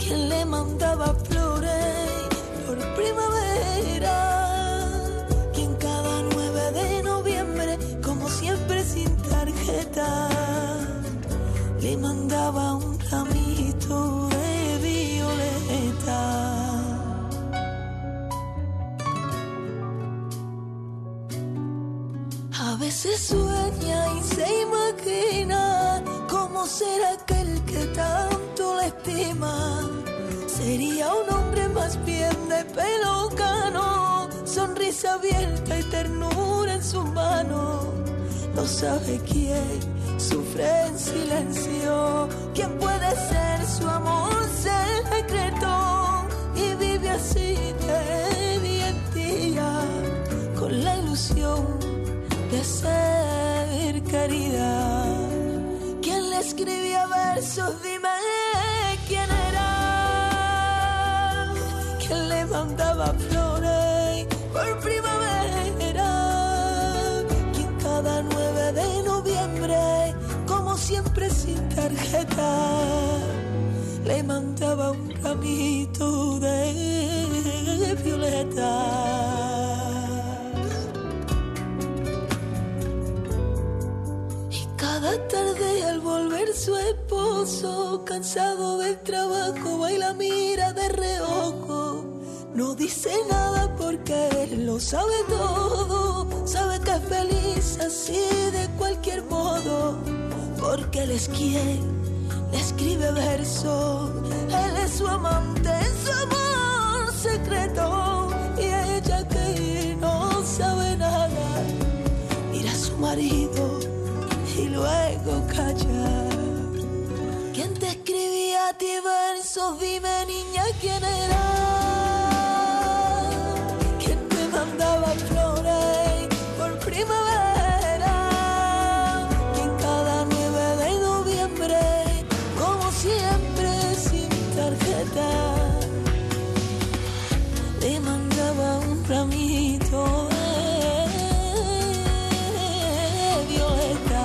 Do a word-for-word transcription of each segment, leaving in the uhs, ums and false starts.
quien le mandaba flores por primavera, quien cada nueve de noviembre, como siempre sin tarjeta, le mandaba un ramito de violeta. A veces sueña y se imagina cómo será aquel que tanto la estima. Sería un hombre más bien de pelo cano, sonrisa abierta y ternura en su mano. No sabe quién sufre en silencio, quién puede ser su amor secreto, y vive así de día en día con la ilusión de hacer caridad. ¿Quién le escribía versos? Dime quién era. ¿Quién le mandaba flores por primavera? ¿Quién cada nueve de noviembre, como siempre sin tarjeta, le mandaba un ramito de violeta? Cada tarde al volver su esposo, cansado del trabajo, va y la mira de reojo. No dice nada porque él lo sabe todo, sabe que es feliz así de cualquier modo, porque él es quien le escribe versos. Él es su amante, su amor secreto, y ella que no sabe nada, mira a su marido y luego callar. ¿Quién te escribía a ti versos? Dime, niña, ¿quién era? ¿Quién te mandaba flores por primavera? ¿Quién cada nueve de noviembre, como siempre sin tarjeta, le mandaba un ramito de violeta?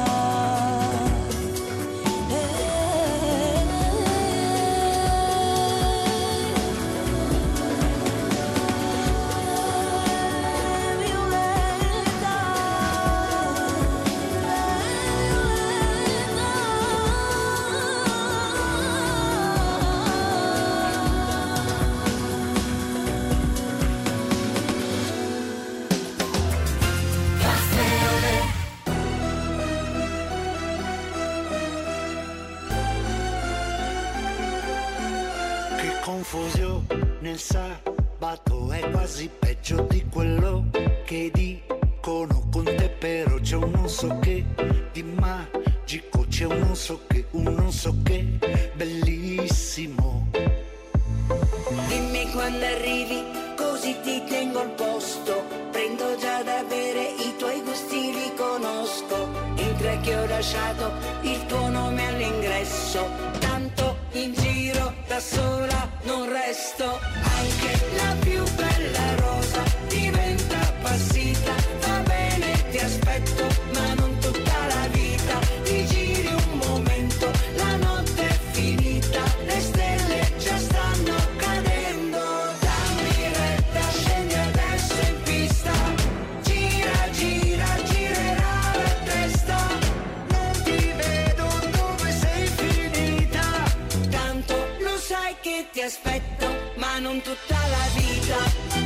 Confusione, il sabato è quasi peggio di quello che dicono con te, però c'è un non so che di magico, c'è un non so che, un non so che bellissimo. Dimmi quando arrivi, così ti tengo al posto, prendo già da bere, i tuoi gusti li conosco, entra che ho lasciato il tuo nome all'ingresso, tanto in giro da sola non resto, anche la più bella rosa diventa appassita, va bene ti aspetto ma non tutta la vita, ti giri un momento, la notte è finita, le stelle già stanno cadendo, dammi retta, scendi adesso in pista, gira gira girerà la testa, non ti vedo dove sei finita, tanto lo sai che ti aspetto, ma non tutta la vita.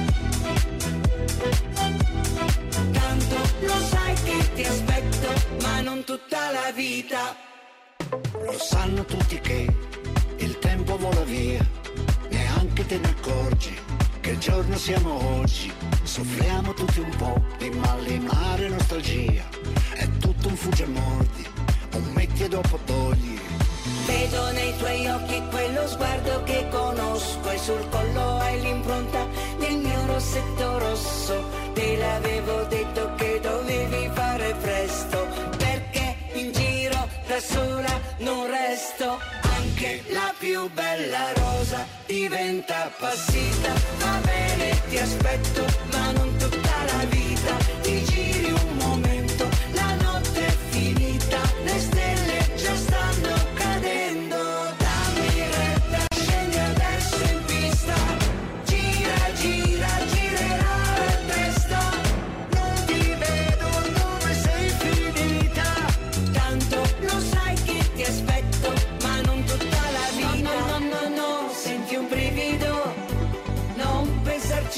Tanto lo sai che ti aspetto, ma non tutta la vita. Lo sanno tutti che il tempo vola via, neanche te ne accorgi che giorno siamo oggi. Soffriamo tutti un po' di malinare nostalgia, è tutto un fugge e mordi, un metti e dopo togli. Vedo nei tuoi occhi quello sguardo che conosco, e sul collo hai l'impronta del mio rossetto rosso. Te l'avevo detto che dovevi fare presto, perché in giro da sola non resto, anche la più bella rosa diventa appassita, va bene ti aspetto ma non tutta la vita, ti giri un momento, la notte è finita, le stelle già stanno cadendo, dammi retta, scendi adesso.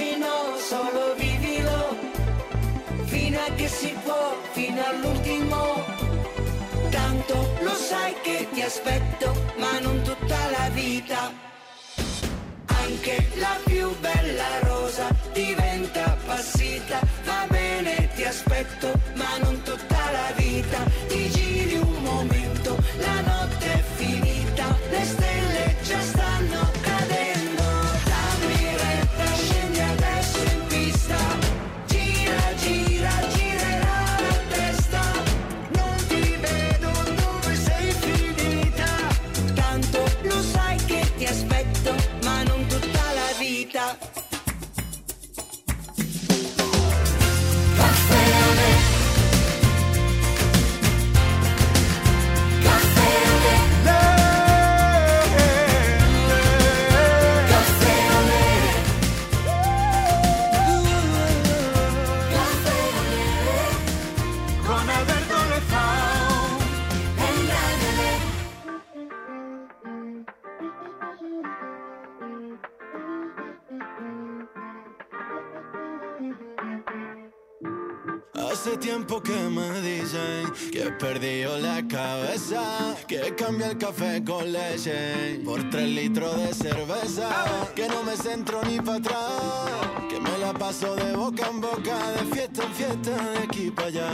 oggi no, solo vivilo, fino a che si può, fino all'ultimo. Tanto lo sai che ti aspetto, ma non tutta la vita. Anche la più bella rosa diventa appassita. Va bene, ti aspetto, ma non tutta la vita. Ti giri un momento, la notte è finita, le stelle già stanno cadendo. Dammi retta, scendi adesso in pista. Gira, gira, girerà la testa. Non ti vedo dove sei finita. Tanto lo sai che ti aspetto, ma non tutta la vita. Caffè Olè. Caffè Olè. Caffè Olè. Caffè Olè. Con Alberto Lezao. En Radio Olè. Hace tiempo que me dicen que he perdido la cabeza, que cambia el café con leche por tres litros de cerveza, que no me centro ni para atrás, que me la paso de boca en boca, de fiesta en fiesta, de aquí para allá.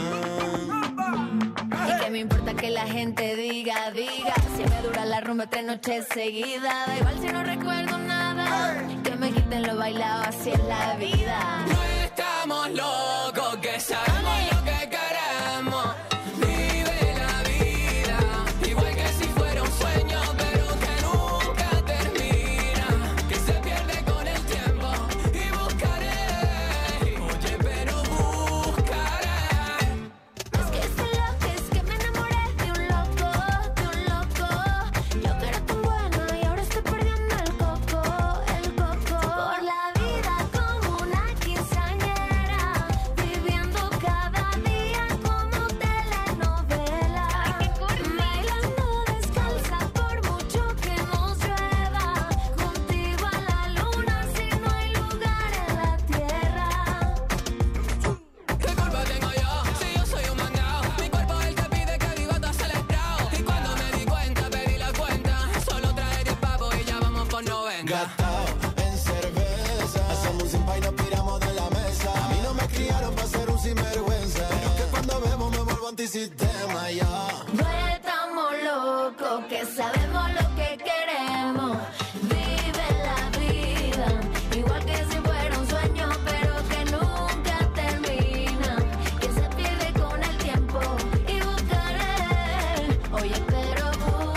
Y que me importa que la gente diga, diga, si me dura la rumba tres noches seguidas, da igual si no recuerdo nada, que me quiten lo bailado, así es la vida. No estamos locos, que sabemos lo que queremos. Vive la vida, igual que si fuera un sueño, pero que nunca termina, que se pierde con el tiempo. Y buscaré, oye, pero buscaré. Es que estoy loca, es que me enamoré de un loco, de un loco. Yo que era tan buena y ahora estoy perdiendo el coco, el coco. Por la vida como una quinceañera, viviendo cada día como telenovela. Bailando descalza por mucho que nos llueva, contigo a la luna si no hay lugar en la tierra. ¿Qué culpa tengo yo? Si yo soy un mandado, mi cuerpo es el que pide que viva todo celebrado. Y cuando me di cuenta, pedí la cuenta. Solo trae diez pavos y ya vamos por noventa. Gastado en cerveza, hacemos un país, nos piramos de la mesa. A mí no me criaron para ser un sinvergüenza, pero es que cuando bebo me vuelvo antisistema, ya. No estamos locos, que sabemos lo que queremos. Vive la vida, igual que si fuera un sueño, pero que nunca termina, que se pierde con el tiempo. Y buscaré, oye, pero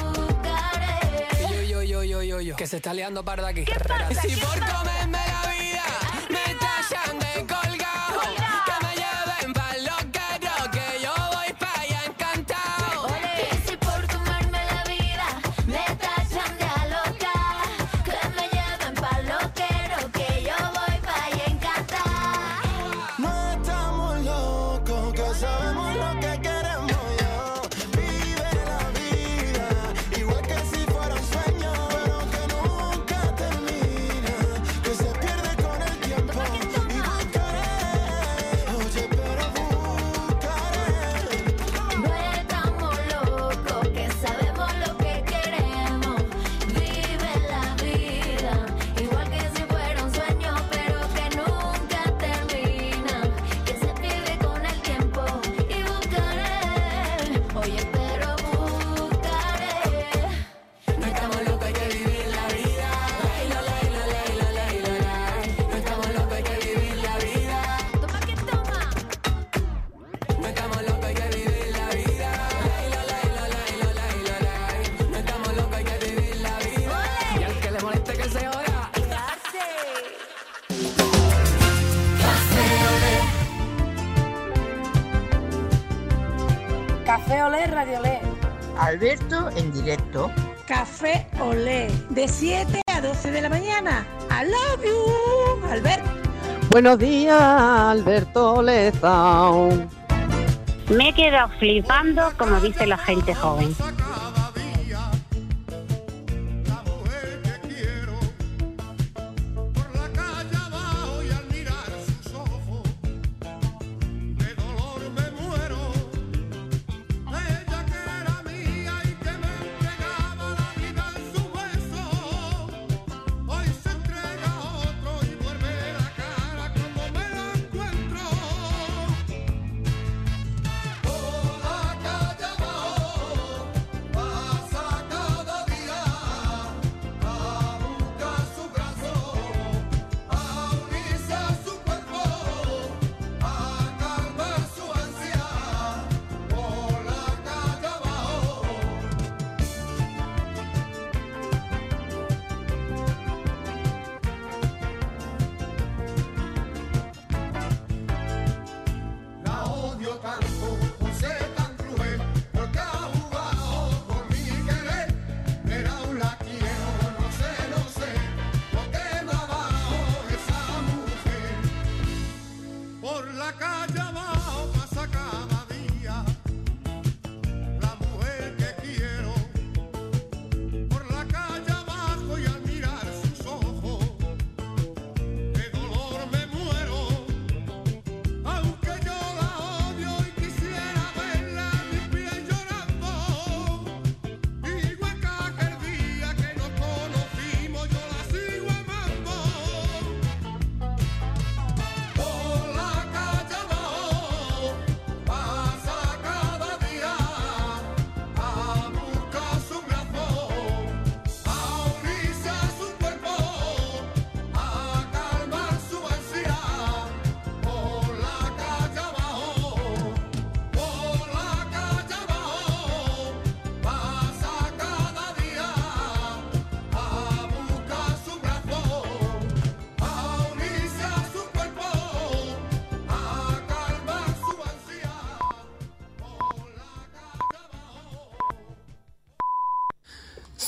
buscaré. Yo, yo, yo, yo, yo, yo, que se está liando parda aquí. Y si por comerme la vida me tallan de colgado, que me lleven pa'l loquero, que yo voy pa' allá encantado. Y si por comerme la vida me tachan de aloca, que me lleven pa'l loquero, que yo voy pa' allá encantar. No estamos locos, que sabemos lo que queremos, yo. Vive la vida, igual que si fuera un sueño, pero que nunca termina, que se pierde con el tiempo. Y buscaré, oye, pero buscaré. No estamos locos, que sabemos lo que queremos. Vive la vida, igual que si fuera un sueño, pero que nunca termina, que se pierde con el tiempo. Y buscaré, oye, pero buscaré. No estamos locos, hay que vivir la vida. Laila, laila, laila, laila, laila. No estamos locos, hay que vivir la vida. Toma que toma. No estamos locos, hay que vivir la vida. Laila, laila, laila, laila, laila. No estamos locos, hay que vivir la vida. Y al que le moleste que se joda. Café Olé, Radio Olé. Alberto en directo. Café Olé. De siete a doce de la mañana. I love you, Alberto. Buenos días, Alberto Lezao. Me he quedado flipando como dice la gente joven.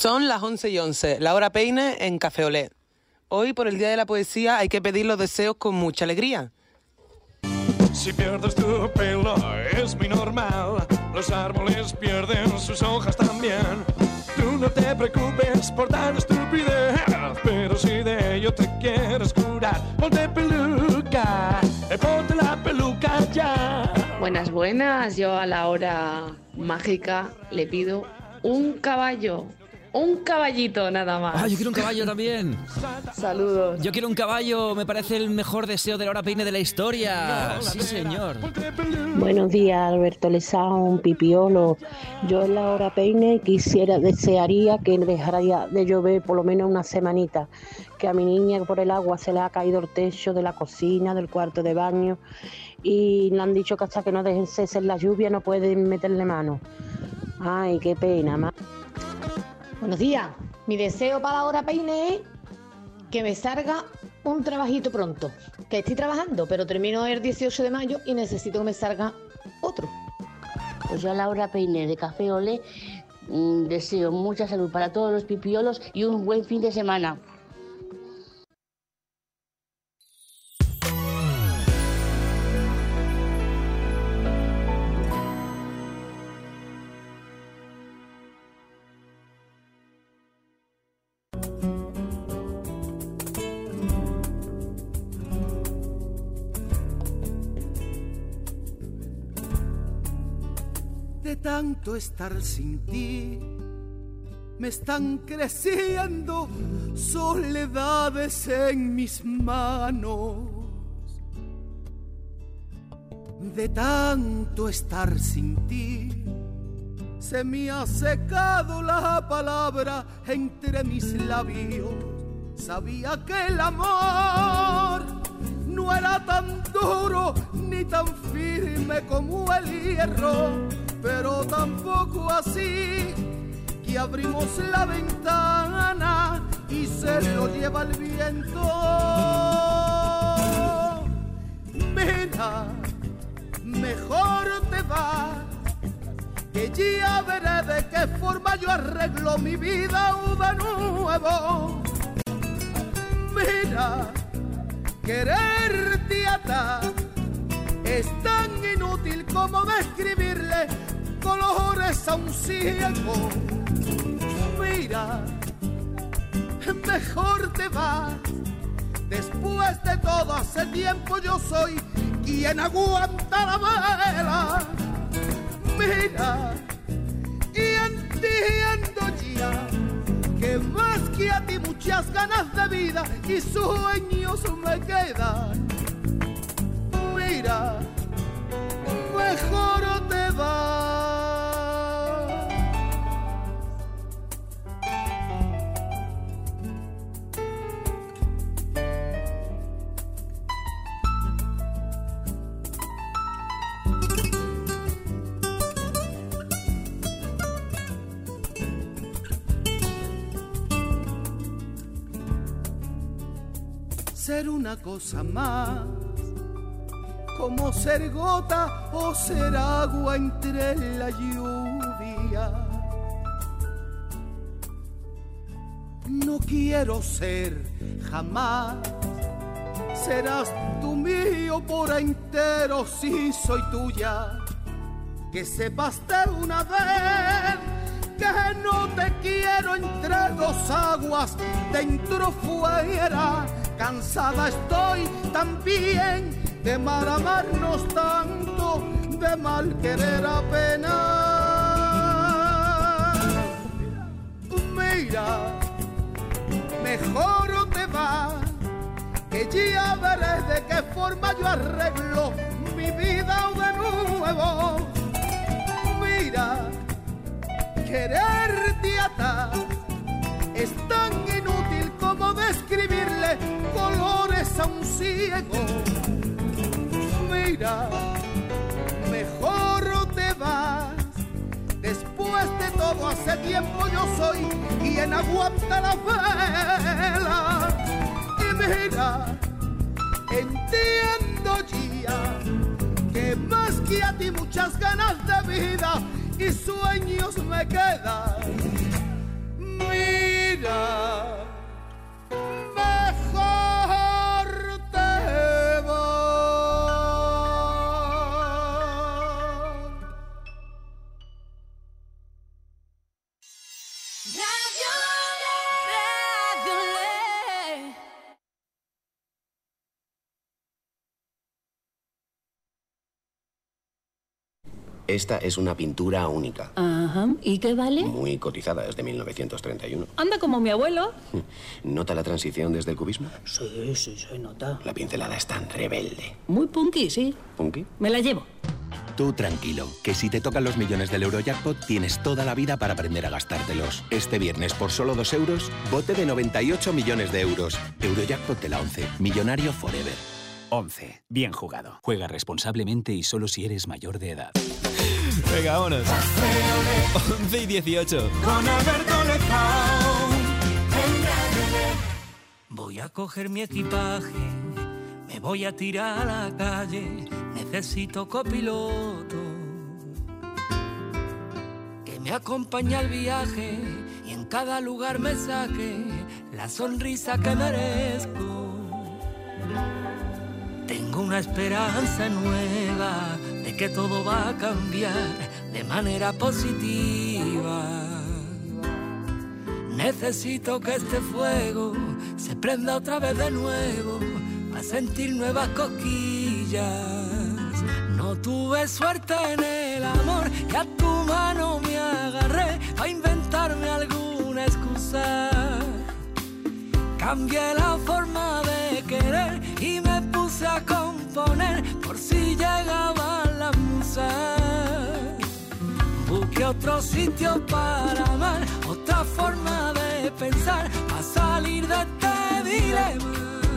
Son las once y once, la hora peine en Café Olé. Hoy, por el Día de la Poesía, hay que pedir los deseos con mucha alegría. Si pierdes tu pelo es muy normal, los árboles pierden sus hojas también. Tú no te preocupes por tal estupidez, pero si de ello te quieres curar, ponte peluca, eh, ponte la peluca ya. Buenas, buenas, yo a la hora mágica le pido un caballo. Un caballito nada más. Ah, yo quiero un caballo también. Saludos. Yo quiero un caballo, me parece el mejor deseo de la hora peine de la historia. Sí, señor. Buenos días, Alberto Lezón, Pipiolo. Yo en la hora peine quisiera, desearía que dejara ya de llover por lo menos una semanita. Que a mi niña por el agua se le ha caído el techo de la cocina, del cuarto de baño. Y le han dicho que hasta que no dejen cesar la lluvia no pueden meterle mano. Ay, qué pena, ma. Buenos días. Mi deseo para la hora peine es que me salga un trabajito pronto. Que estoy trabajando, pero termino el dieciocho de mayo y necesito que me salga otro. Pues yo a la hora peine de Café Olé mmm, deseo mucha salud para todos los pipiolos y un buen fin de semana. De tanto estar sin ti, me están creciendo soledades en mis manos. De tanto estar sin ti, se me ha secado la palabra entre mis labios. Sabía que el amor no era tan duro ni tan firme como el hierro, pero tampoco así que abrimos la ventana y se lo lleva el viento. Mira, mejor te vas, que ya veré de qué forma yo arreglo mi vida de nuevo. Mira, quererte atar es tan inútil como describirle colores a un ciego. Mira, mejor te vas. Después de todo, hace tiempo yo soy quien aguanta la vela. Mira, y entiendo ya que más que a ti muchas ganas de vida y sueños me quedan. Mira, mejor te vas. Ser una cosa más, como ser gota o ser agua entre la lluvia. No quiero ser jamás, serás tú mío por entero si soy tuya. Que sepas de una vez que no te quiero entre dos aguas, dentro fuera. Cansada estoy también de mal amarnos tanto, de mal querer apenas. Mira, mejor te vas, que ya veré de qué forma yo arreglo mi vida de nuevo. Mira, quererte atar es tan inútil como describirle colores a un ciego. Mira, mejor te vas. Después de todo, hace tiempo yo soy quien aguanta la vela. Y mira, entiendo ya que más que a ti muchas ganas de vida y sueños me quedan. mirar, mejor te va. Esta es una pintura única, Ajá. ¿Y qué vale? muy cotizada, es de mil novecientos treinta y uno. Anda como mi abuelo. ¿Nota la transición desde el cubismo? Sí, sí, se nota. La pincelada es tan rebelde. Muy punky, sí. ¿Punky? Me la llevo. Tú tranquilo, que si te tocan los millones del Eurojackpot tienes toda la vida para aprender a gastártelos. Este viernes, por solo dos euros, bote de noventa y ocho millones de euros. Eurojackpot de la once. Millonario forever. once. Bien jugado. Juega responsablemente y solo si eres mayor de edad. Venga, vámonos. once y dieciocho. Con Alberto Lezao. Voy a coger mi equipaje, me voy a tirar a la calle, necesito copiloto que me acompañe al viaje y en cada lugar me saque la sonrisa que merezco. Tengo una esperanza nueva de que todo va a cambiar de manera positiva. Necesito que este fuego se prenda otra vez de nuevo a sentir nuevas cosquillas. No tuve suerte en el amor y a tu mano me agarré a inventarme alguna excusa. Cambié la forma de querer y me puse a componer por si llegaban las musas. Busqué otro sitio para amar, otra forma de pensar, a salir de este dilema.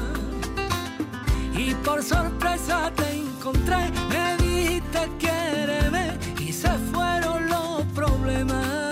Y por sorpresa te encontré, me dijiste quiéreme y se fueron los problemas.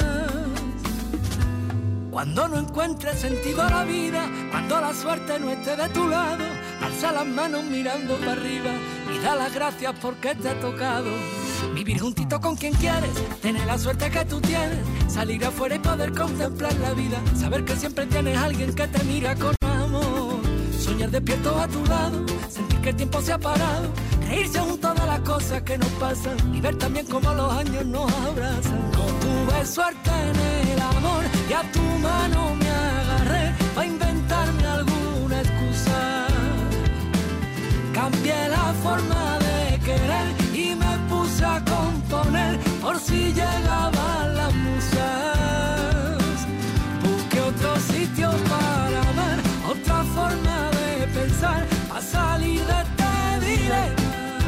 Cuando no encuentres sentido a la vida, cuando la suerte no esté de tu lado, alza las manos mirando para arriba y da las gracias porque te ha tocado. Vivir juntito con quien quieres, tener la suerte que tú tienes, salir afuera y poder contemplar la vida, saber que siempre tienes a alguien que te mira con amor, soñar despierto a tu lado, sentir que el tiempo se ha parado, reírse junto de las cosas que nos pasan y ver también cómo los años nos abrazan. No tuve suerte en el amor y a tu mano me agarré para inventarme alguna excusa. Cambié la forma de querer y me puse a componer por si llegaban las musas. Busqué otro sitio para amar, otra forma de pensar, a salir de este dilema.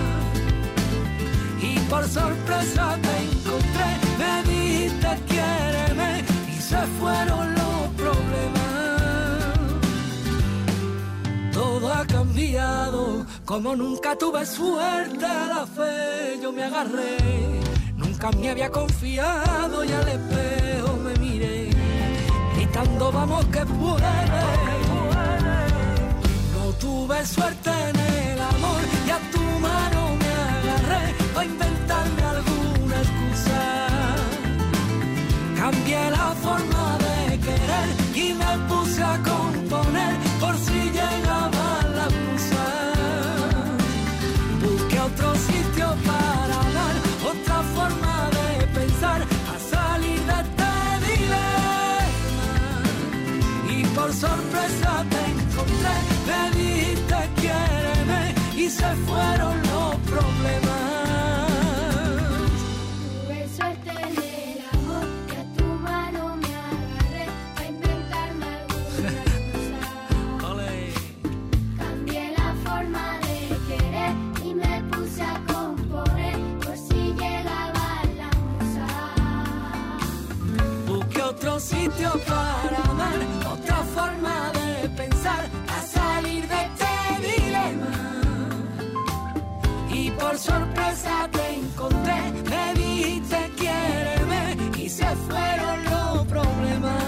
Y por sorpresa te encontré, me dijiste quiéreme y se fueron los problemas. Todo ha cambiado, como nunca tuve suerte a la fe yo me agarré. Nunca me había confiado y al espejo me miré, gritando vamos que puedes. No tuve suerte en el amor y a tu mano me agarré para inventarme alguna excusa. Cambié la forma de querer y me puse a componer por si llegaban las musas. Busqué otro sitio para amar, otra forma de pensar, a salir de este dilema. Y por sorpresa te encontré, me dijiste quiéreme y se fueron los problemas. Tuve suerte en el amor y a tu mano me agarré a inventarme alguna excusa. Cambié la forma de querer y me puse a componer por si llegaban las musas. Busqué otro sitio para amar, otra forma de pensar, a salir de este dilema. Y por sorpresa te encontré, me dijiste quiéreme y se fueron los problemas.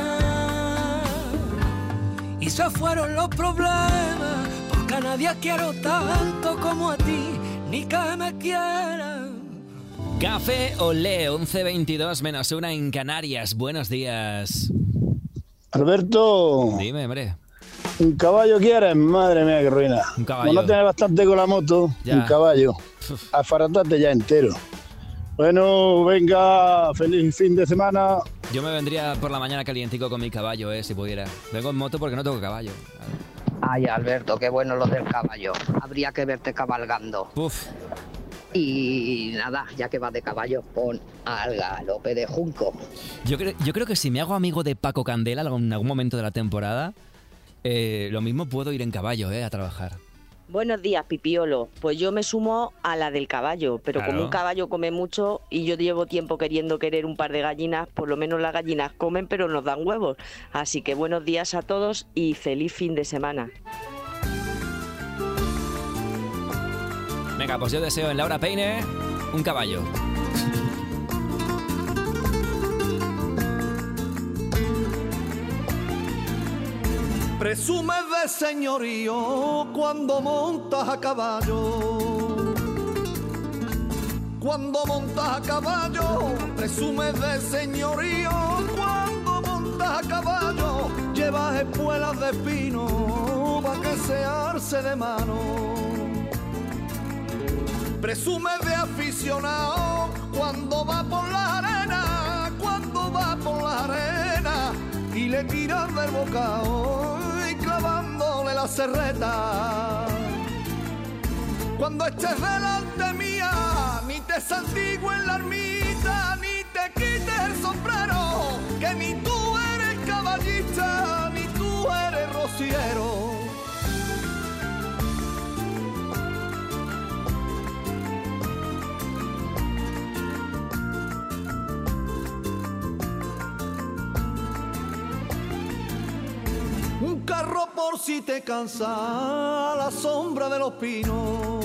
Y se fueron los problemas, porque a nadie quiero tanto como a ti, ni que me quieran. Café Olé, once veintidós menos una en Canarias. Buenos días. Alberto. Dime, hombre. ¿Un caballo quieres? Madre mía, qué ruina. Un caballo. Como no tienes bastante con la moto, Ya. un caballo. Afarratate ya entero. Bueno, venga, feliz fin de semana. Yo me vendría por la mañana calientico con mi caballo, eh, si pudiera. Vengo en moto porque no tengo caballo. Ay, Alberto, qué bueno lo del caballo. Habría que verte cabalgando. Uf. Y nada, ya que vas de caballo, pon al galope de Junco. Yo, cre- yo creo que si me hago amigo de Paco Candela en algún momento de la temporada, eh, lo mismo puedo ir en caballo, eh, a trabajar. Buenos días, Pipiolo. Pues yo me sumo a la del caballo, pero Claro. como un caballo come mucho y yo llevo tiempo queriendo querer un par de gallinas, por lo menos las gallinas comen pero nos dan huevos. Así que buenos días a todos y feliz fin de semana. Venga, pues yo deseo en Laura Peine un caballo. Presumes de señorío cuando montas a caballo. Cuando montas a caballo, presumes de señorío. Cuando montas a caballo, llevas espuelas de pino pa' que se arce de mano. Presumes de aficionado cuando va por la arena, cuando va por la arena y le tiras del bocado y clavándole la serreta. Cuando estés delante mía, ni te santigües en la ermita, ni te quites el sombrero, que ni tú eres caballista, ni tú eres rociero. Un carro por si te cansa a la sombra de los pinos.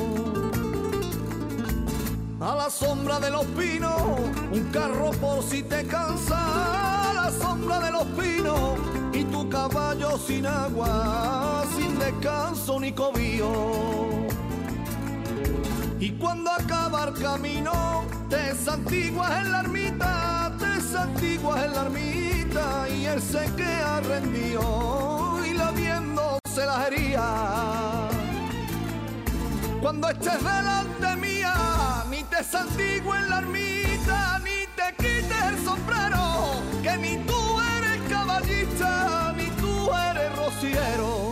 A la sombra de los pinos. Un carro por si te cansa a la sombra de los pinos. Y tu caballo sin agua, sin descanso ni cobijo. Y cuando acaba el camino, te santiguas en la ermita, te santiguas en la ermita, y él se queda rendido y lamiéndose las heridas. Cuando estés delante mía, ni te santigues en la ermita, ni te quites el sombrero, que ni tú eres caballista, ni tú eres rociero.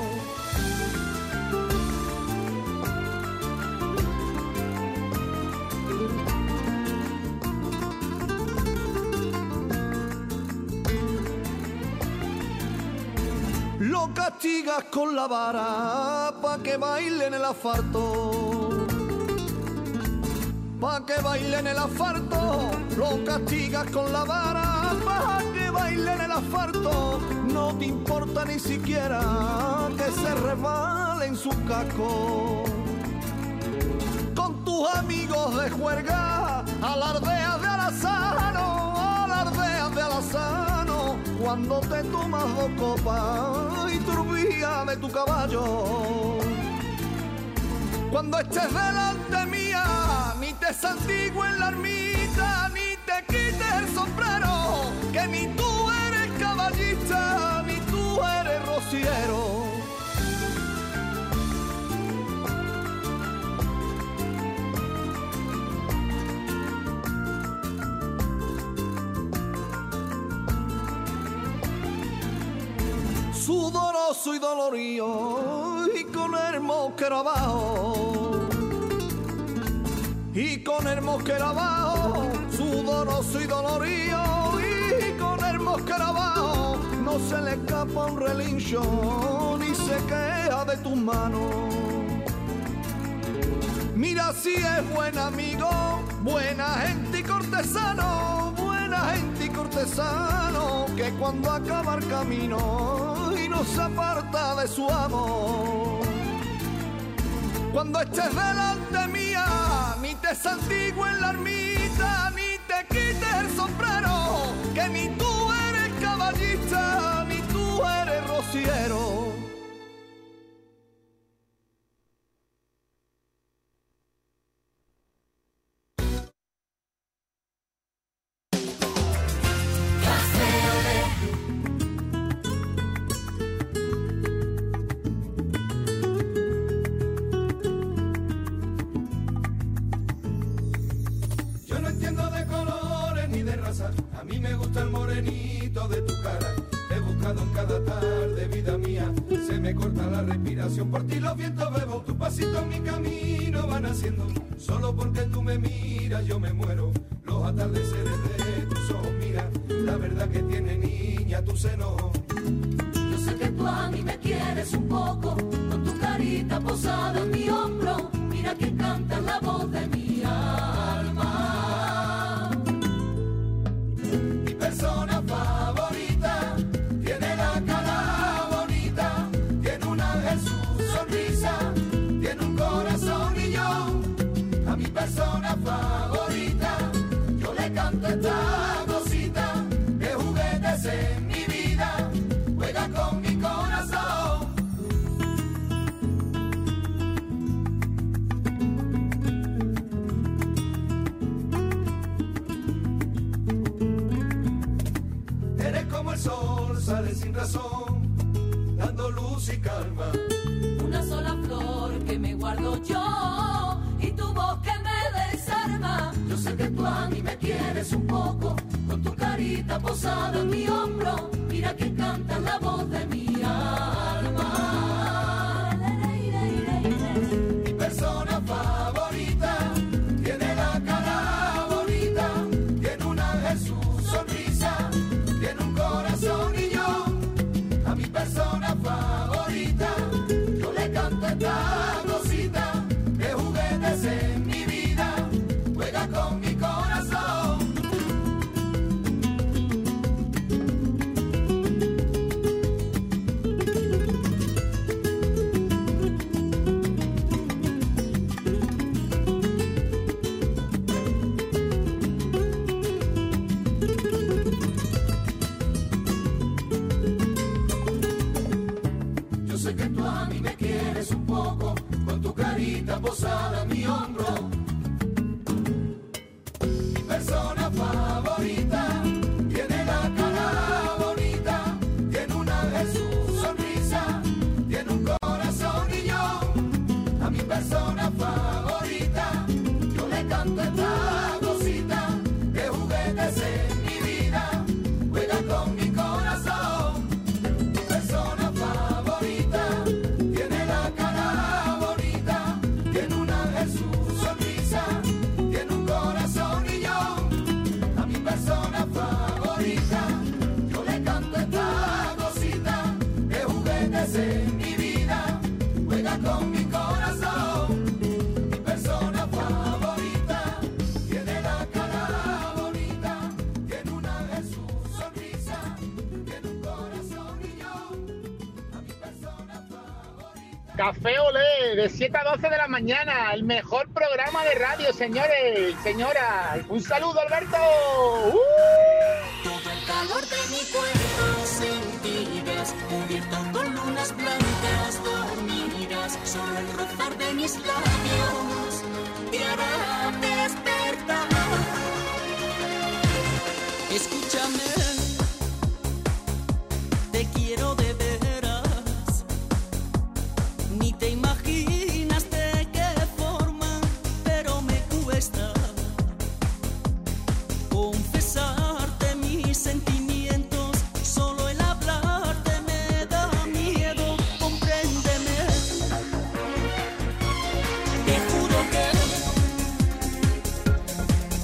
Lo castigas con la vara pa' que baile en el asfalto. Pa' que baile en el asfalto. Lo castigas con la vara pa' que baile en el asfalto. No te importa ni siquiera que se resbale en su casco. Con tus amigos de juerga, alardeas de alazano, alardeas de alazano, cuando te tomas dos copas y turbías de tu caballo. Cuando estés delante mía, ni te santigues en la ermita, ni te quites el sombrero, que ni tú eres caballista, ni tú eres rociero. Sudoroso y dolorío, y con el mosquero abajo, y con el mosquero abajo, sudoroso y dolorío, y con el mosquero abajo, no se le escapa un relincho, ni se queja de tus manos. Mira si es buen amigo, buena gente y cortesano, buena gente y cortesano, que cuando acaba el camino y no se aparta de su amo. Cuando estés delante mía, ni te santigues en la ermita, ni te quites el sombrero, que ni tú eres caballista, ni tú eres rociero. me corta la respiración. Por ti los vientos bebo, tu pasito en mi camino van haciendo. Solo porque tú me miras yo me muero. Los atardeceres de tus ojos, mira, la verdad que tiene niña tu seno. Yo sé que tú a mí me quieres un poco, con tu carita posada en mi hombro. Mira que canta la voz de mi alma. Mi persona favorita tiene la cara bonita, tiene un ángel su sonrisa, tiene un corazón y yo, a mi persona favorita, yo le canto esta cosita, que juguetes en mi vida, juega con mi corazón. Eres como el sol, sale sin razón, dando luz y calma. Una sola flor que me guardo yo y tu voz que me desarma. Yo sé que tú a mí me quieres un poco, con tu carita posada en mi hombro. Mira que canta la voz de mi alma. Mi persona favorita tiene la cara bonita, tiene un ángel su sonrisa, tiene un corazón y yo, a mi persona favorita, yo le canto esta cosita, que juguetes en mi vida, juega con mi corazón. Yo sé que tú a mí me quieres un poco, con tu carita posada en mi hombro. Mi persona favorita tiene la cara bonita, tiene un ángel su sonrisa, tiene un corazón y yo, a mi persona favorita, yo le canto esta cosita, que juguetes en mi vida, juega con mi corazón. Mi persona favorita tiene la cara bonita, tiene un ángel su sonrisa, tiene un corazón y yo, a mi persona favorita, yo le canto esta cosita, que juguetes en mi vida, juega con mi corazón. Mi persona favorita tiene la cara bonita, tiene un ángel su sonrisa, tiene un corazón y yo, a mi persona favorita. Café Olé, de siete a doce de la mañana, el mejor programa de radio, señores, señoras. Un saludo, Alberto. ¡Uh! Todo el calor de mi cuerpo sentirás, cubierto con lunas blancas dormirás, solo el rozar de mis labios te hará despertar. Escúchame, te quiero de veras, ni te imaginas de qué forma, pero me cuesta confesarte mis sentimientos, solo el hablarte me da miedo, compréndeme. Te juro que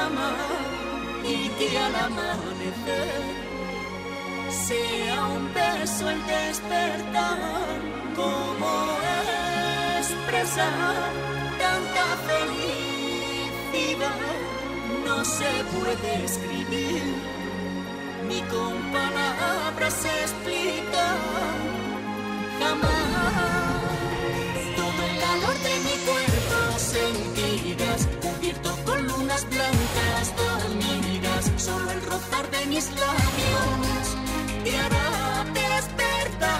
cama y que al amanecer sea un beso el despertar. Cómo expresar tanta felicidad no se puede escribir, ni con palabras explicar jamás. Todo el calor de mi cuerpo sentirás, cubierto con lunas blancas dormidas. Solo el rozar de mis labios te hará despertar.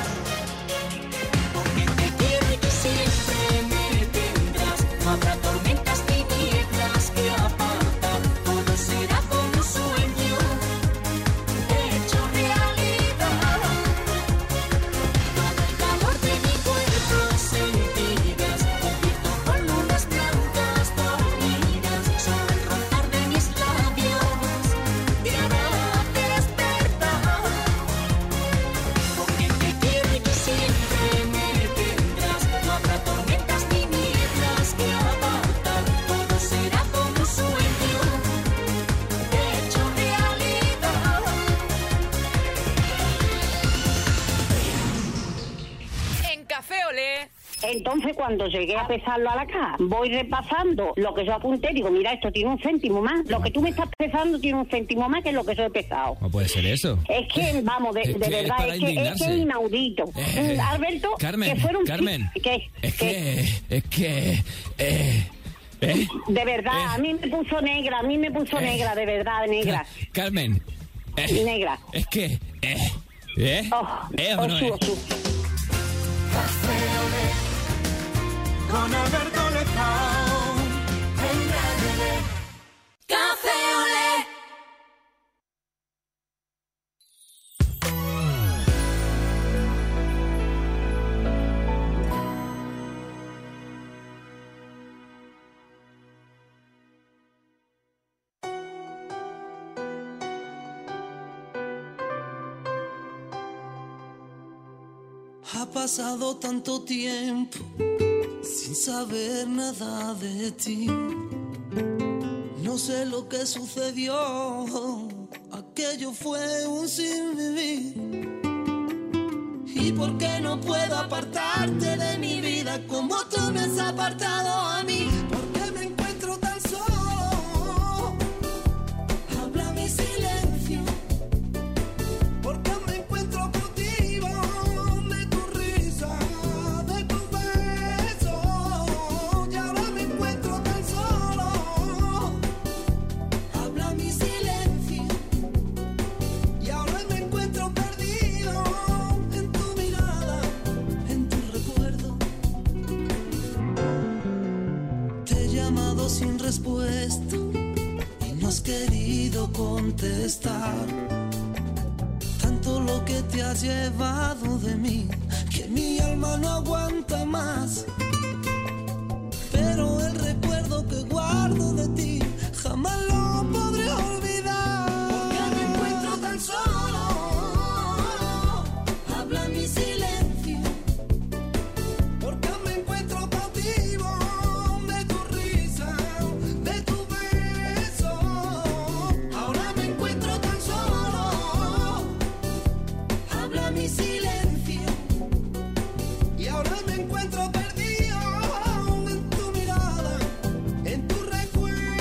Porque te quiero y tú siempre me tendrás. No habrá tormentas ni nieblas que apartar. Todo será como un sueño hecho realidad. Todo el calor de mi cuerpo sentirás, cubierto con lunas blancas dormidas. Solo el rozar de mis labios te hará despertar. Porque te quiero y tú siempre me tendrás. No habrá tormentas ni nieblas que apartar. Todo será como un sueño hecho realidad. En Café Olé. Entonces, cuando llegué a pesarlo a la caja, voy repasando lo que yo apunté, digo, mira, esto tiene un céntimo más. Lo que tú me estás pesando tiene un céntimo más que lo que yo he pesado. No puede ser eso. Es que, vamos, de, Es de que es verdad, para es que, es que es indignarse. inaudito. Eh, Alberto, Carmen, que fuera un... Carmen, ¿Qué? Es ¿Qué? que, es que, eh, eh, De verdad, a mí me puso negra, a mí me puso negra, de verdad, negra. Carmen, eh, Negra. es que, eh, eh, Oh, eh, o no osu, es. osu. Con Alberto Lezao en Radio Olé. Café Olé. Ha pasado tanto tiempo sin saber nada de ti. No sé lo que sucedió, aquello fue un sin vivir. ¿Y por qué no puedo apartarte de mi vida como tú me has apartado a mí? ¿Por qué me encuentro tan solo? Habla mi silencio. ¿Por qué me encuentro cautivo de tu risa, de tus besos? Y ahora me encuentro tan solo. Habla mi silencio. Y ahora me encuentro perdido en tu mirada, en tu recuerdo. Te he llamado sin respuesta y no has querido contestar. Tanto lo que te has llevado de mí, que mi alma no aguanta más. Pero el recuerdo que guardo de ti, jamás lo podré olvidar. Porque me encuentro tan solo. Habla mi silencio. Porque me encuentro cautivo de tu risa, de tu beso. Ahora me encuentro tan solo. Habla mi silencio. Y ahora me encuentro perdido en tu mirada, en tu recuerdo.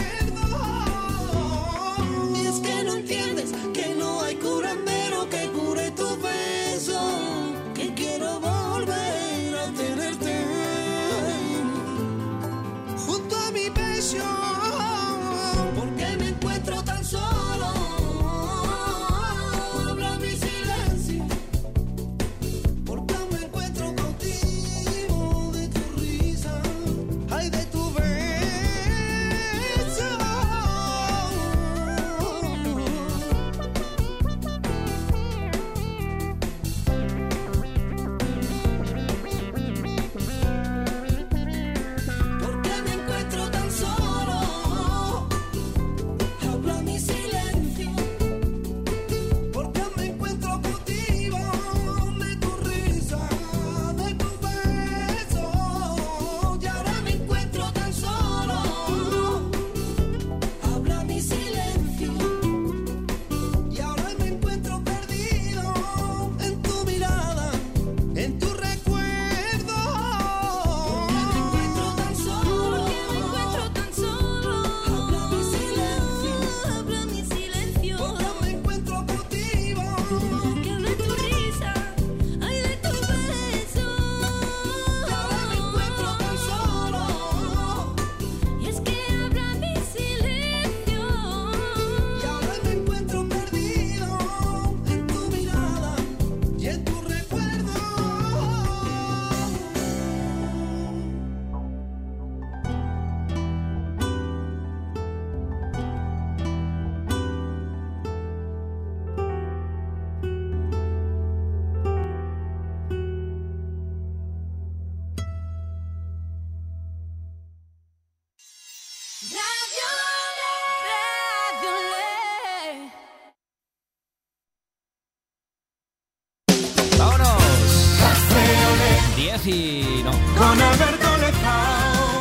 diez y... no. Con Alberto Lezao.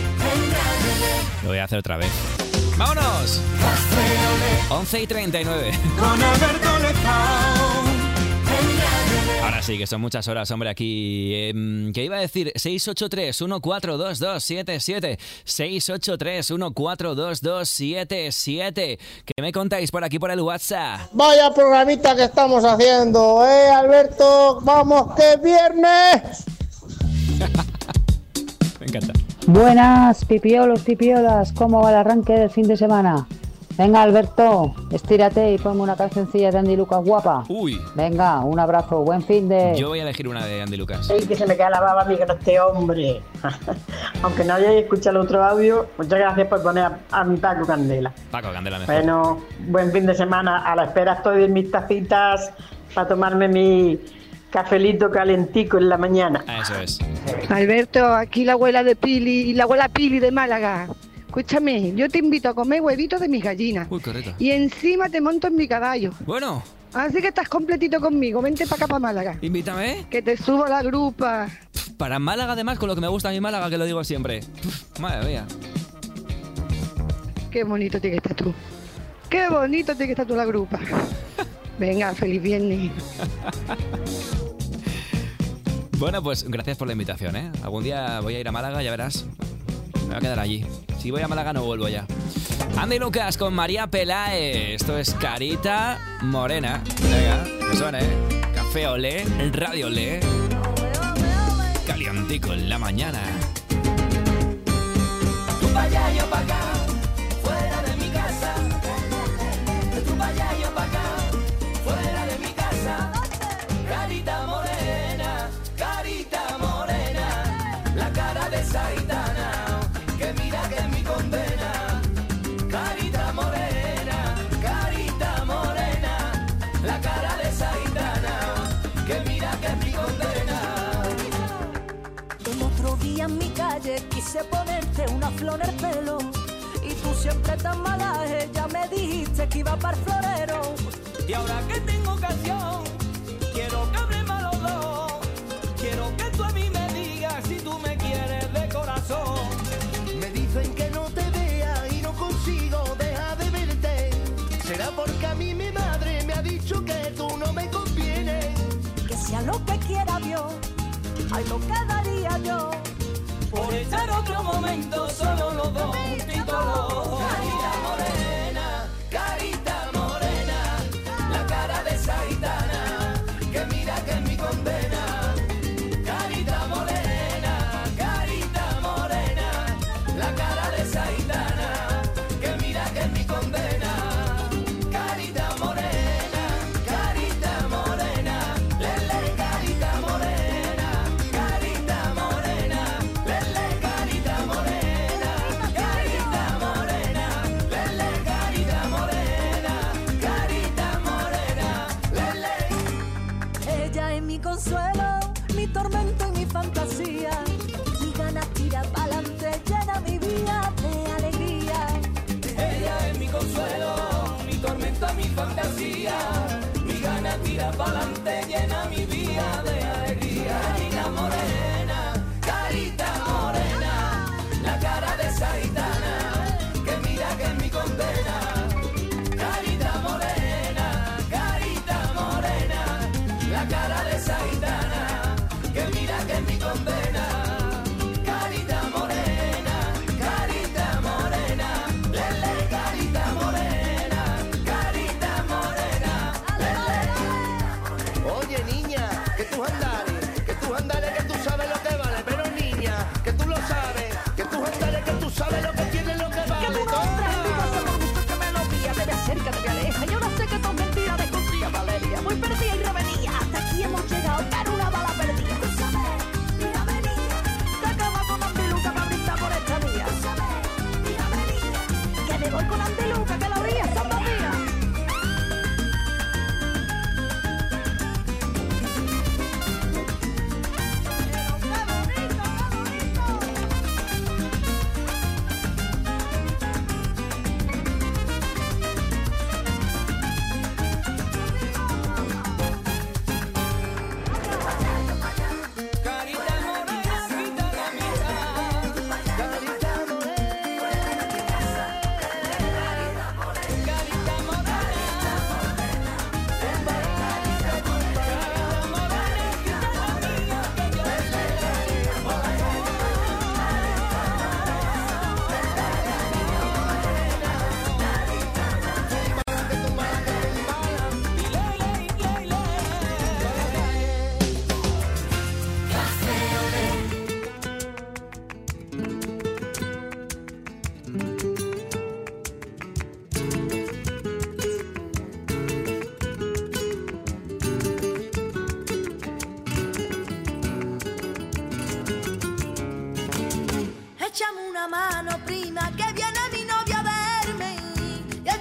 Lo voy a hacer otra vez. ¡Vámonos! once y treinta y nueve. Con Alberto Lezao. Ahora sí, que son muchas horas, hombre, aquí. Eh, ¿Qué iba a decir? seis ocho tres, uno cuatro dos dos siete siete. seis ocho tres, uno cuatro dos dos siete siete. ¿Qué me contáis por aquí por el WhatsApp? Vaya programita que estamos haciendo, ¿eh, Alberto? ¡Vamos, que es viernes! Me encanta. Buenas, pipiolos, pipiolas. ¿Cómo va el arranque del fin de semana? Venga, Alberto, estírate y ponme una cancioncilla de Andy Lucas guapa. Uy. Venga, un abrazo, buen fin de... Yo voy a elegir una de Andy Lucas. Ey, que se me queda la baba a mí con este hombre. Aunque no hayáis escuchado el otro audio, muchas gracias por poner a, a mi Paco Candela. Paco Candela mejor. Bueno, buen fin de semana. A la espera estoy de mis tacitas para tomarme mi cafelito calentico en la mañana. Eso es. Alberto, aquí la abuela de Pili, la abuela Pili de Málaga. Escúchame, yo te invito a comer huevitos de mis gallinas. Uy, correcto. Y encima te monto en mi caballo. Bueno. Así que estás completito conmigo. Vente para acá, para Málaga. Invítame. Que te subo a la grupa. Para Málaga, además, con lo que me gusta a mi Málaga, que lo digo siempre. Uf, madre mía. Qué bonito tiene que estar tú. Qué bonito tiene que estar tú la grupa. Venga, feliz viernes. Bueno, pues gracias por la invitación, ¿eh? Algún día voy a ir a Málaga, ya verás. Me voy a quedar allí. Si voy a Málaga no vuelvo ya. Andy Lucas con María Pelae. Esto es Carita Morena. Venga, que suene. Café Olé, Radio Olé. Calientico en la mañana. Tú pa' allá, yo pa' acá, fuera de mi casa. Tú pa' allá, yo pa' acá, fuera de mi casa. Carita morena, carita morena, la cara de esa gitana, que mira que es mi condena. Carita morena, carita morena, la cara de esa gitana, que mira que es mi condena. El otro día en mi calle quise ponerte una flor en el pelo y tú siempre tan malaje, ya me dijiste que iba para el florero. Y ahora que tengo ocasión, quiero que hablemos los dos. Quiero que tú a mí me digas si tú me quieres de corazón. Me dicen que no te vea y no consigo dejar de verte. Será porque a mí mi madre me ha dicho que tú no me convienes. Que sea lo que quiera Dios, ay lo que daría yo por estar otro momento solo los dos juntitos. Carita morena, carita morena, la cara de esa gitana, que mira que es mi condena. Carita morena, carita morena, la cara de esa gitana, que mira que es mi condena. Carita morena, carita morena, lele, carita morena, carita morena, lele, carita morena, carita morena, lele, carita morena, carita morena, lele. Ella es mi consuelo, mi tormento y mi fantasía. Mi ganas tira pa'lante, llena mi vida de alegría. Ella es mi consuelo, mi tormenta, mi fantasía. Mi gana tira pa'lante, llena mi vida de alegría. Carita morena, carita morena, la cara de esa gitana, que mira que es mi condena. Carita morena, carita morena, la cara de esa gitana, que mira que es mi condena. Carita morena, carita morena, lele, carita morena, carita morena, lele. Oye niña,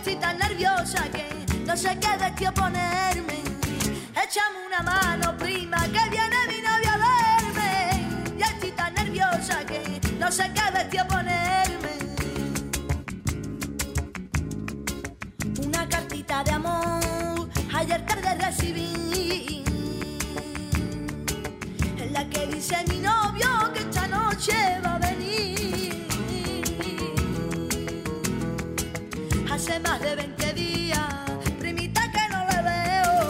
estoy tan nerviosa que no sé qué vestido ponerme. Échame una mano, prima, que viene mi novio a verme. Ya estoy tan nerviosa que no sé qué vestido ponerme. Una cartita de amor ayer tarde recibí, en la que dice mi novio que esta noche va a venir. Hace más de veinte días, primita, que no le veo.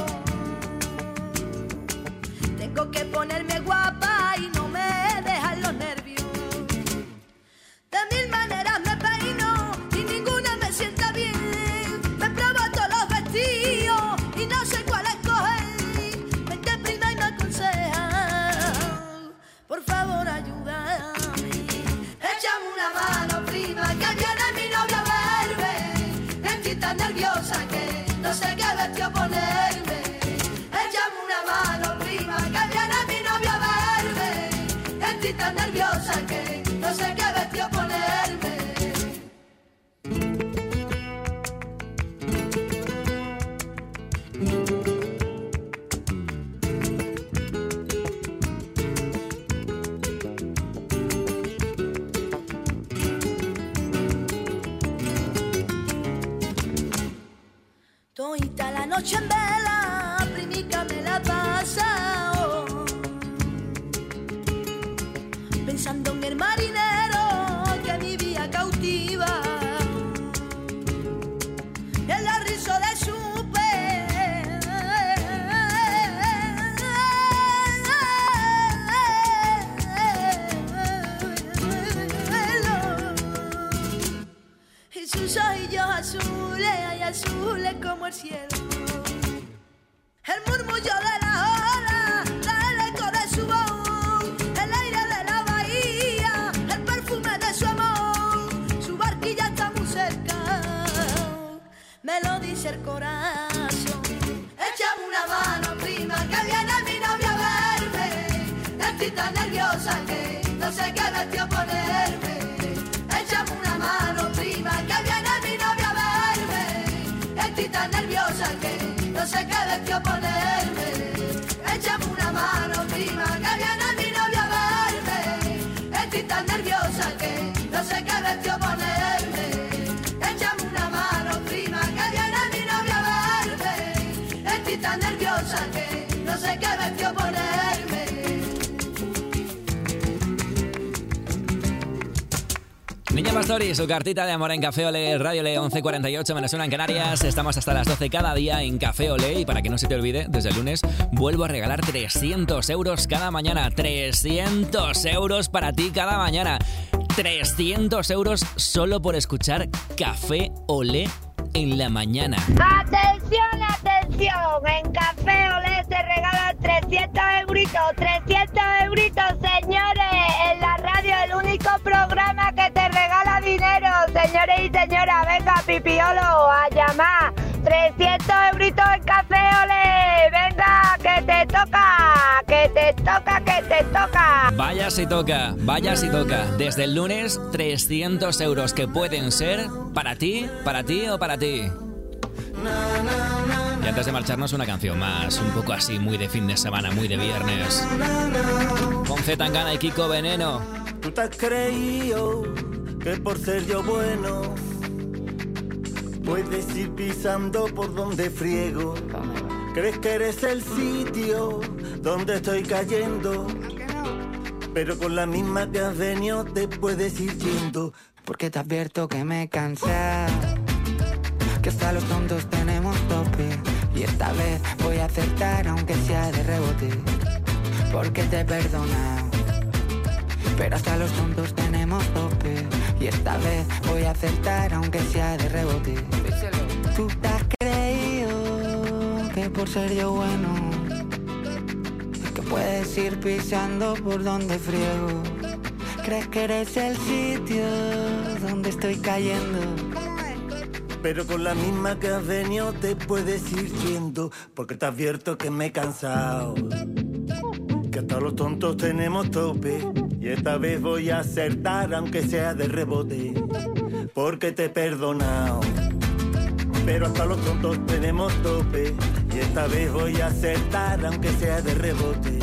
Tengo que ponerme guapa y no me dejan los nervios. De mil maneras me peino y ninguna me sienta bien. Me pruebo todos los vestidos y no sé cuál escoger. Vente, prima, y me aconseja. Por favor, ayúdame. Échame una mano, prima, que viene mi novio a verme. Estoy tan nerviosa que no sé qué vestido ponerme. Échame una mano, prima, que viene mi novio a verme. Estoy tan nerviosa que no sé qué vestido ponerme. Toita la noche en vela, primica, me la pasa oh, pensando en el marinero que mi vía cautiva, en la risa de su pelo y sus ojillos azules, ay, azules como el cielo. El murmullo de la ola, el eco de su voz, el aire de la bahía, el perfume de su amor. Su barquilla está muy cerca, me lo dice el corazón. Échame una mano, prima, que viene mi novio a verme. Estoy tan nerviosa que no sé qué vestido ponerme. Échame una mano, prima, que viene mi novio a verme. Estoy tan nerviosa que no sé qué vestido ponerme. Échame una mano, prima, que viene mi novio a verme. Estoy tan nerviosa que no sé qué vestido ponerme. Échame una mano, prima, que viene mi novio a verme. Estoy tan nerviosa que no sé qué vestido ponerme. Niña Pastori, su cartita de amor en Café Olé, Radio Olé, once cuarenta y ocho menos una en Canarias. Estamos hasta las doce cada día en Café Olé. Y para que no se te olvide, desde el lunes vuelvo a regalar trescientos euros cada mañana. trescientos euros para ti cada mañana. trescientos euros solo por escuchar Café Olé en la mañana. Atención, atención, en Café Olé se regalan trescientos euritos, trescientos euritos, señores, en la radio, el único programa que te regala dinero, señores y señoras, venga, pipiolo, a llamar, trescientos euritos en Café Olé, venga, que te toca, que te toca, que te toca. Vaya si toca, vaya si toca, desde el lunes trescientos euros que pueden ser para ti, para ti o para ti. Y antes de marcharnos, una canción más, un poco así, muy de fin de semana, muy de viernes. Con Z Tangana y Kiko Veneno. Tú te has creído que por ser yo bueno puedes ir pisando por donde friego. Crees que eres el sitio donde estoy cayendo, pero con la misma que has venido te puedes ir yendo. Porque te advierto que me cansé, que hasta los tontos tenemos tope. Y esta vez voy a acertar aunque sea de rebote. Porque te he perdonado, pero hasta los tontos tenemos tope. Y esta vez voy a acertar aunque sea de rebote. Tú te has creído que por ser yo bueno que puedes ir pisando por donde friego. Crees que eres el sitio donde estoy cayendo, pero con la misma que has venido te puedes ir yendo. Porque te advierto que me he cansado, que hasta los tontos tenemos tope. Y esta vez voy a acertar aunque sea de rebote. Porque te he perdonado, pero hasta los tontos tenemos tope. Y esta vez voy a acertar aunque sea de rebote.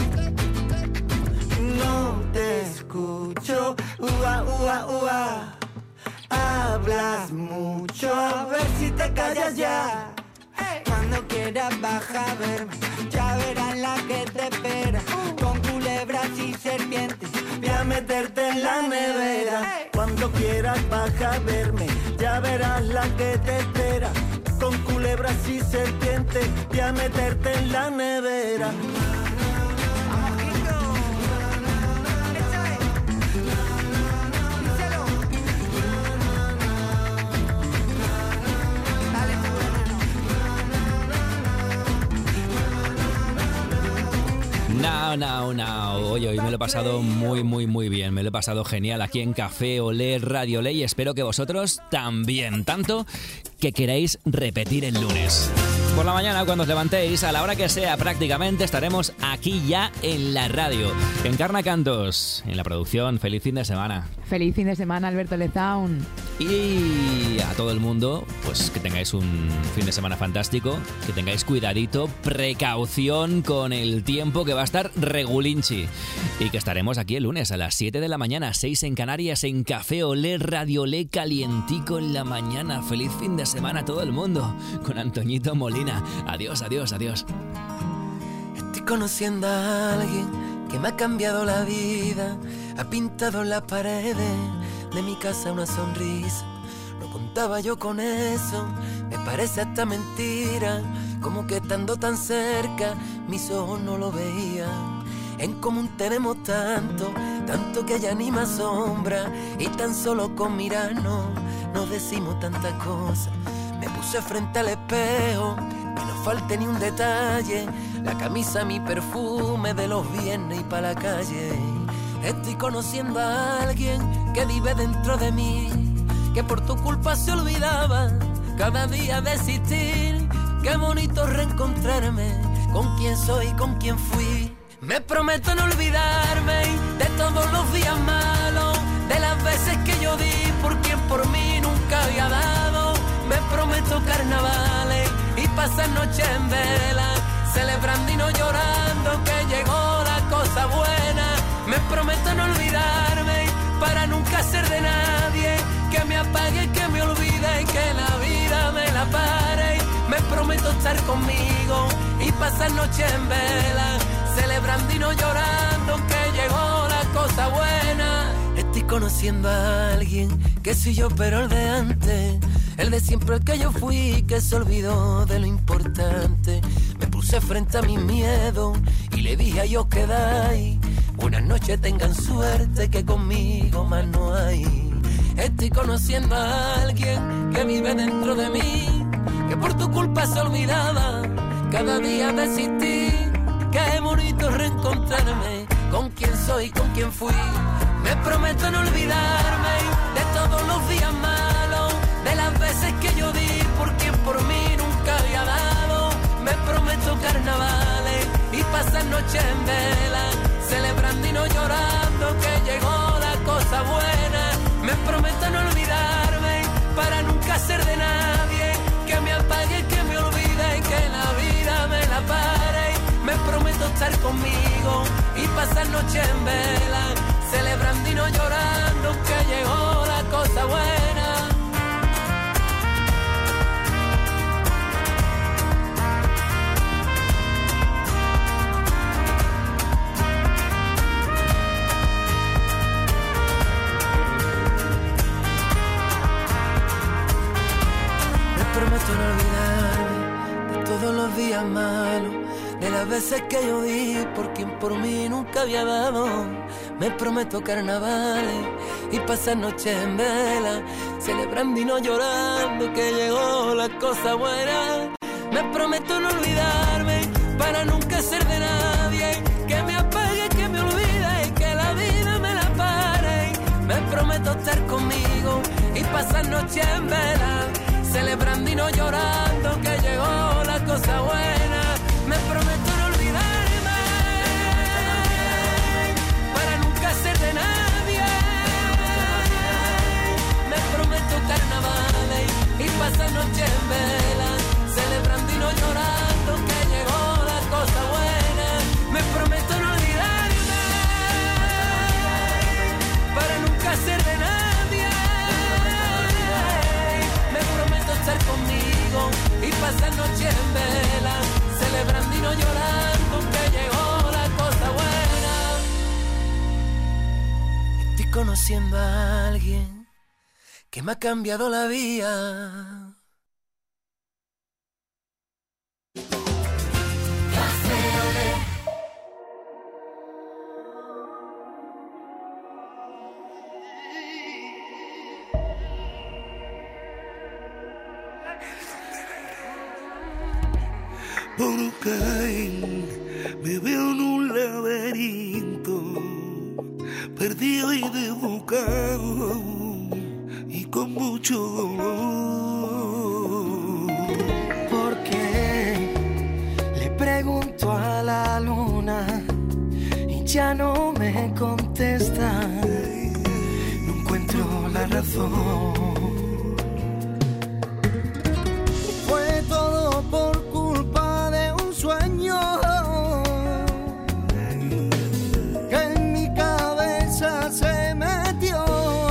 No te escucho, ua, ua, ua. Hablas mucho, a ver si te callas ya. Cuando quieras baja a verme, ya verás la que te espera. Con culebras y serpientes, voy a meterte en la nevera. Cuando quieras baja a verme, ya verás la que te espera. Con culebras y serpientes, voy a meterte en la nevera. Now, now, now. Oye, hoy me lo he pasado muy, muy, muy bien. Me lo he pasado genial aquí en Café Olé Radio Olé y espero que vosotros también. Tanto que queráis repetir el lunes. Por la mañana, cuando os levantéis, a la hora que sea prácticamente, estaremos aquí ya en la radio. Encarna Cantos, en la producción. Feliz fin de semana. Feliz fin de semana, Alberto Lezaun. Y a todo el mundo, pues que tengáis un fin de semana fantástico, que tengáis cuidadito, precaución con el tiempo que va a estar regulinchi. Y que estaremos aquí el lunes a las siete de la mañana, seis en Canarias, en Café Olé Radio Olé, calientico en la mañana. Feliz fin de semana a todo el mundo, con Antoñito Molina. Adiós, adiós, adiós. Estoy conociendo a alguien que me ha cambiado la vida. Ha pintado en las paredes de mi casa una sonrisa. No contaba yo con eso, me parece hasta mentira. Como que estando tan cerca, mis ojos no lo veían. En común tenemos tanto, tanto que ya ni me asombra. Y tan solo con mirarnos nos decimos tantas cosas. Me puse frente al espejo, que no falte ni un detalle. La camisa, mi perfume de los viernes y pa' la calle. Estoy conociendo a alguien que vive dentro de mí, que por tu culpa se olvidaba cada día de existir. Qué bonito reencontrarme con quien soy, con quien fui. Me prometo no olvidarme de todos los días malos, de las veces que yo di por quien por mí nunca había dado. Me prometo carnavales y pasar noches en vela, celebrando y no llorando que llegó la cosa buena. Me prometo no olvidarme para nunca ser de nadie, que me apague, que me olvide y que la vida me la pare. Me prometo estar conmigo y pasar noches en vela, celebrando y no llorando que llegó la cosa buena. Estoy conociendo a alguien que soy yo pero el de antes, el de siempre, el que yo fui, que se olvidó de lo importante. Me puse frente a mi miedo y le dije a Dios quedáis. Buenas noches, tengan suerte que conmigo más no hay. Estoy conociendo a alguien que vive dentro de mí, que por tu culpa se olvidaba cada día de existir. Qué bonito reencontrarme con quien soy, con quien fui. Me prometo no olvidarme de todos los días malos, de las veces que yo di por quien por mí nunca había dado. Me prometo carnavales y pasar noches en vela, celebrando y no llorando que llegó la cosa buena. Me prometo no olvidarme para nunca ser de nadie, que me apague, que me olvide y que la vida me la pare. Me prometo estar conmigo y pasar noches en vela, celebrando y no llorando que llegó la cosa buena. Prometo no olvidarme de todos los días malos, de las veces que yo di por quien por mí nunca había dado. Me prometo carnavales y pasar noches en vela, celebrando y no llorando que llegó la cosa buena. Me prometo no olvidarme para nunca ser de nadie, que me apague, que me olvide y que la vida me la pare. Me prometo estar conmigo y pasar noches en vela, celebrando y no llorando que llegó la cosa buena. Me prometo no olvidarme para nunca ser de nadie. Me prometo carnavales y pasar noches en vela, pasa noche en vela, celebrando y no llorando que llegó la cosa buena. Estoy conociendo a alguien que me ha cambiado la vida. Porque me veo en un laberinto, perdido y desbocado, y con mucho dolor. Porque le pregunto a la luna y ya no me contesta, no encuentro la razón. Fue todo por culpa de un sueño que en mi cabeza se metió.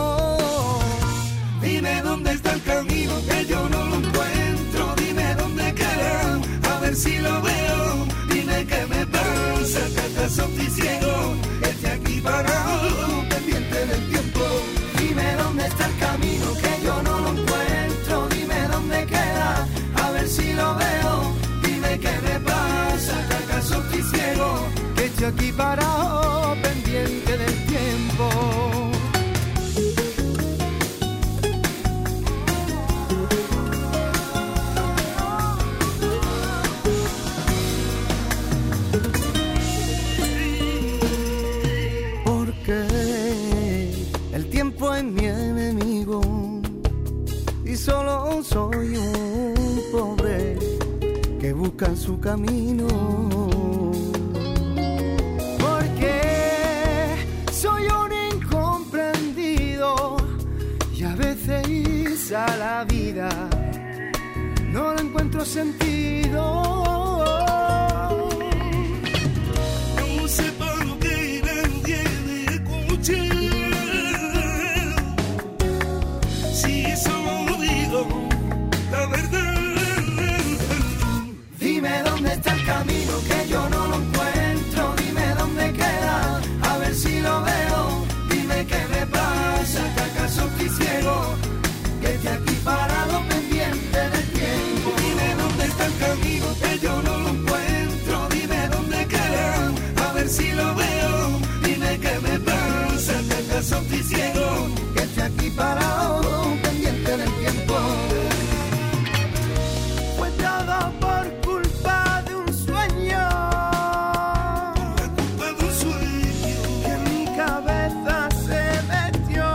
Dime dónde está el camino, que yo no lo encuentro. Dime dónde queda, a ver si lo veo. Dime qué me pasa, que acaso estoy ciego, que estoy aquí parado, pendiente del tiempo. Dime dónde está el camino, que yo no lo encuentro. Dime dónde queda, a ver si lo veo. Dime qué me pasa, que acaso estoy ciego, que estoy aquí parado, pendiente del tiempo. El tiempo es mi enemigo y solo soy un pobre que busca su camino. Porque soy un incomprendido y a veces a la vida no le encuentro sentido. No sé por qué nadie me escucha. Si solo digo la verdad. Dime dónde está el camino, que yo no lo encuentro. Dime dónde queda, a ver si lo veo. Dime qué me pasa, que acaso estoy ciego, que estoy aquí parado pendiente del tiempo. Dime dónde está el camino, que yo no lo encuentro. Dime dónde queda, a ver si lo veo. Dime qué me pasa, que acaso estoy ciego, que estoy aquí parado pendiente del tiempo. Fue todo por culpa de un sueño, por culpa de un sueño que en mi cabeza se metió.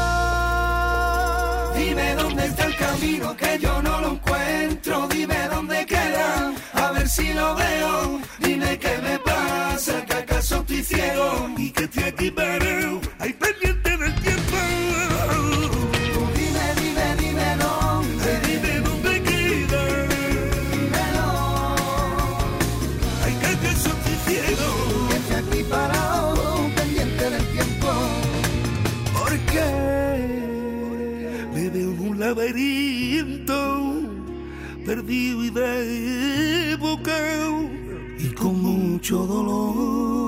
Dime dónde está el camino, que yo no lo encuentro. Dime dónde queda, a ver si lo veo. Dime qué me pasa, que acaso estoy ciego y que estoy aquí parado, ahí pendiente del tiempo. Dime, dime, dime dónde. Dime dónde queda. Dímelo. Ay, que acaso estoy ciego, que estoy aquí parado pendiente del tiempo. Porque me veo en un laberinto, perdido y desbocado, y con mucho dolor.